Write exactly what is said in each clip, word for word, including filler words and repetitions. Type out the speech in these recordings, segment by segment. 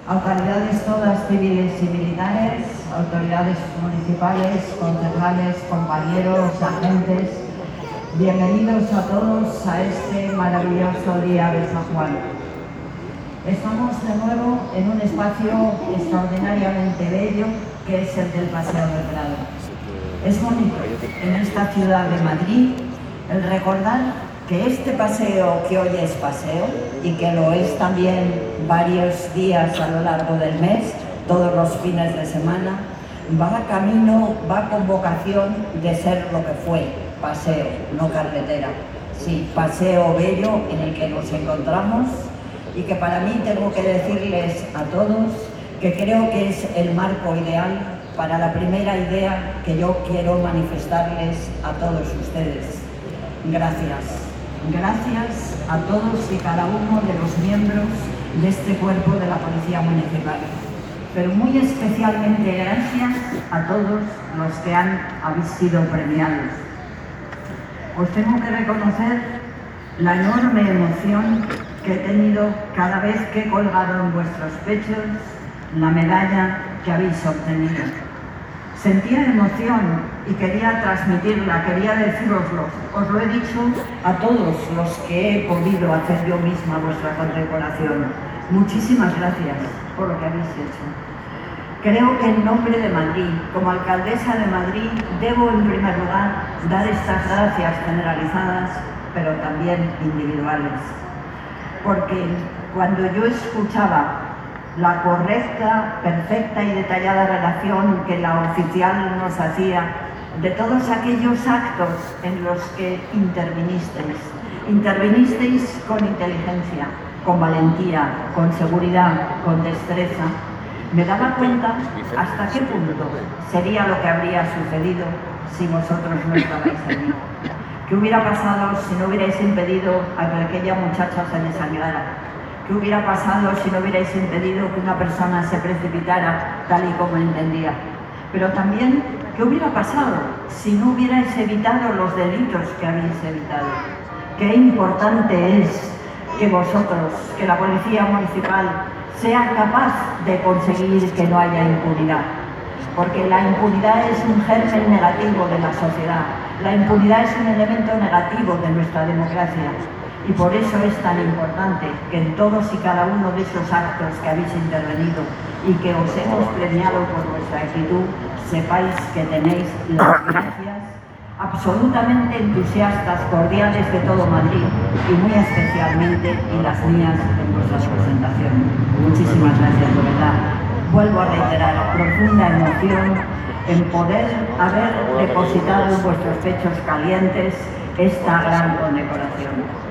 autoridades todas civiles y militares, autoridades municipales, concejales, compañeros, agentes, bienvenidos a todos a este maravilloso día de San Juan. Estamos de nuevo en un espacio extraordinariamente bello que es el del Paseo del Prado. Es bonito en esta ciudad de Madrid el recordar que este paseo, que hoy es paseo y que lo es también varios días a lo largo del mes, todos los fines de semana, va camino, va con vocación de ser lo que fue, paseo, no carretera. Sí, paseo bello en el que nos encontramos y que para mí tengo que decirles a todos que creo que es el marco ideal para la primera idea que yo quiero manifestarles a todos ustedes. Gracias. Gracias a todos y cada uno de los miembros de este cuerpo de la Policía Municipal, pero muy especialmente gracias a todos los que han habéis sido premiados. Os tengo que reconocer la enorme emoción que he tenido cada vez que he colgado en vuestros pechos la medalla que habéis obtenido. Sentía emoción y quería transmitirla, quería decíroslo. Os lo he dicho a todos los que he podido hacer yo misma vuestra condecoración. Muchísimas gracias por lo que habéis hecho. Creo que en nombre de Madrid, como alcaldesa de Madrid, debo en primer lugar dar estas gracias generalizadas, pero también individuales. Porque cuando yo escuchaba la correcta, perfecta y detallada relación que la oficial nos hacía de todos aquellos actos en los que intervinisteis. Intervinisteis con inteligencia, con valentía, con seguridad, con destreza. Me daba cuenta hasta qué punto sería lo que habría sucedido si vosotros no estabais allí. ¿Qué hubiera pasado si no hubierais impedido a que aquella muchacha se desangrara? ¿Qué hubiera pasado si no hubierais impedido que una persona se precipitara tal y como entendía? Pero también, ¿qué hubiera pasado si no hubierais evitado los delitos que habéis evitado? Qué importante es que vosotros, que la Policía Municipal, sea capaz de conseguir que no haya impunidad. Porque la impunidad es un germen negativo de la sociedad. La impunidad es un elemento negativo de nuestra democracia. Y por eso es tan importante que en todos y cada uno de esos actos que habéis intervenido y que os hemos premiado por vuestra actitud, sepáis que tenéis las gracias absolutamente entusiastas, cordiales de todo Madrid y muy especialmente y las mías en vuestra presentación. Muchísimas gracias, de verdad. Vuelvo a reiterar, profunda emoción en poder haber depositado en vuestros pechos calientes esta gran condecoración.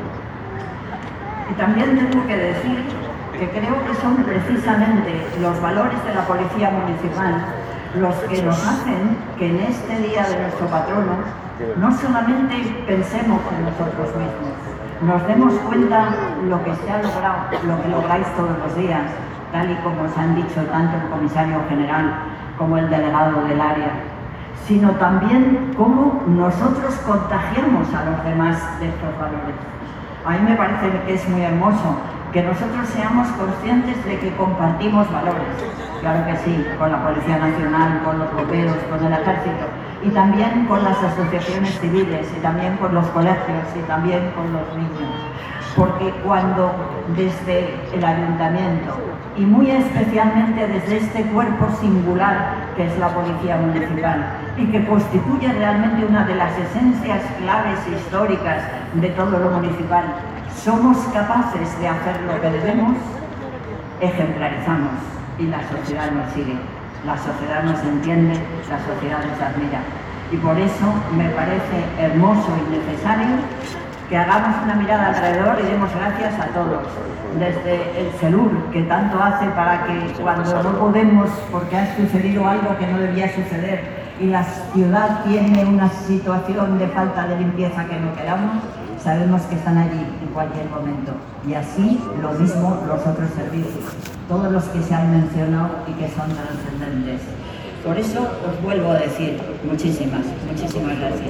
Y también tengo que decir que creo que son precisamente los valores de la Policía Municipal los que nos hacen que en este día de nuestro patrono no solamente pensemos en nosotros mismos, nos demos cuenta lo que se ha logrado, lo que lográis todos los días, tal y como os han dicho tanto el comisario general como el delegado del área, sino también cómo nosotros contagiamos a los demás de estos valores. A mí me parece que es muy hermoso que nosotros seamos conscientes de que compartimos valores. Claro que sí, con la Policía Nacional, con los bomberos, con el Ejército, y también con las asociaciones civiles, y también con los colegios, y también con los niños. Porque cuando desde el Ayuntamiento, y muy especialmente desde este cuerpo singular que es la Policía Municipal, y que constituye realmente una de las esencias claves históricas de todo lo municipal, somos capaces de hacer lo que debemos, ejemplarizamos y la sociedad nos sigue, la sociedad nos entiende, la sociedad nos admira. Y por eso me parece hermoso y necesario que hagamos una mirada alrededor y demos gracias a todos, desde el CELUR, que tanto hace para que cuando no podemos, porque ha sucedido algo que no debía suceder, y la ciudad tiene una situación de falta de limpieza que no queramos, sabemos que están allí en cualquier momento. Y así lo mismo los otros servicios, todos los que se han mencionado y que son trascendentes. Por eso os vuelvo a decir muchísimas, muchísimas gracias.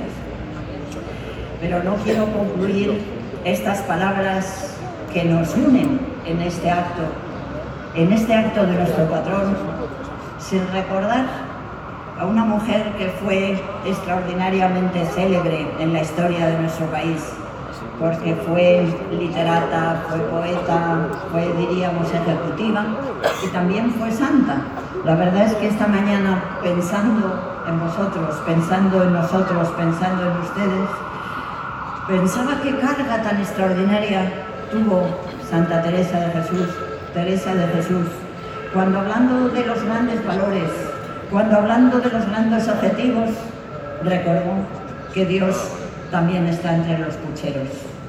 Pero no quiero concluir estas palabras que nos unen en este acto en este acto de nuestro patrón sin recordar a una mujer que fue extraordinariamente célebre en la historia de nuestro país, porque fue literata, fue poeta, fue, diríamos, ejecutiva y también fue santa. La verdad es que esta mañana, pensando en vosotros, pensando en nosotros, pensando en ustedes, pensaba qué carga tan extraordinaria tuvo Santa Teresa de Jesús, Teresa de Jesús, cuando hablando de los grandes valores, cuando hablando de los grandes objetivos, recordó que Dios también está entre los pucheros.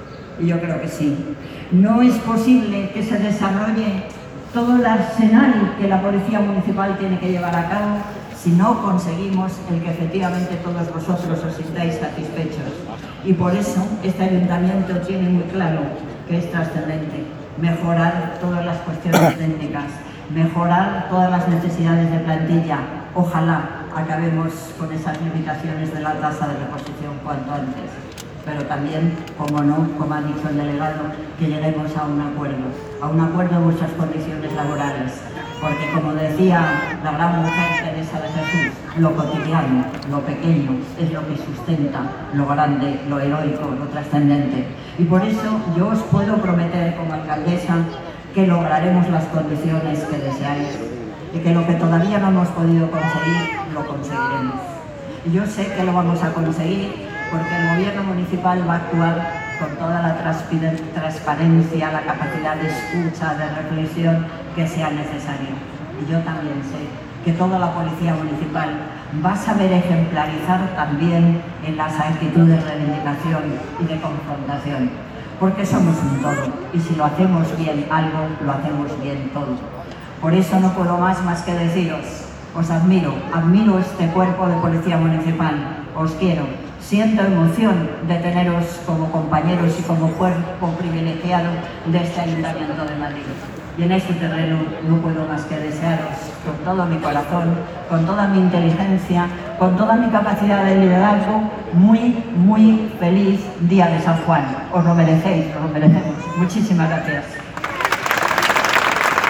Y yo creo que sí. No es posible que se desarrolle todo el arsenal que la Policía Municipal tiene que llevar a cabo si no conseguimos el que efectivamente todos vosotros os sintáis satisfechos. Y por eso este ayuntamiento tiene muy claro que es trascendente mejorar todas las cuestiones técnicas, mejorar todas las necesidades de plantilla. Ojalá acabemos con esas limitaciones de la tasa de reposición cuanto antes, pero también, como no, como ha dicho el delegado, que lleguemos a un acuerdo, a un acuerdo en vuestras condiciones laborales, porque como decía la gran mujer Teresa de Jesús, lo cotidiano, lo pequeño, es lo que sustenta lo grande, lo heroico, lo trascendente. Y por eso yo os puedo prometer como alcaldesa que lograremos las condiciones que deseáis y que lo que todavía no hemos podido conseguir, lo conseguiremos. Y yo sé que lo vamos a conseguir porque el gobierno municipal va a actuar con toda la transparencia, la capacidad de escucha, de reflexión que sea necesario. Y yo también sé que toda la policía municipal va a saber ejemplarizar también en las actitudes de reivindicación y de confrontación, porque somos un todo, y si lo hacemos bien algo, lo hacemos bien todo. Por eso no puedo más más que deciros, os admiro, admiro este cuerpo de policía municipal, os quiero, siento emoción de teneros como compañeros y como cuerpo privilegiado de este Ayuntamiento de Madrid. Y en este terreno no puedo más que desearos con todo mi corazón, con toda mi inteligencia, con toda mi capacidad de liderazgo, muy, muy feliz día de San Juan. Os lo merecéis, os lo merecemos. Muchísimas gracias.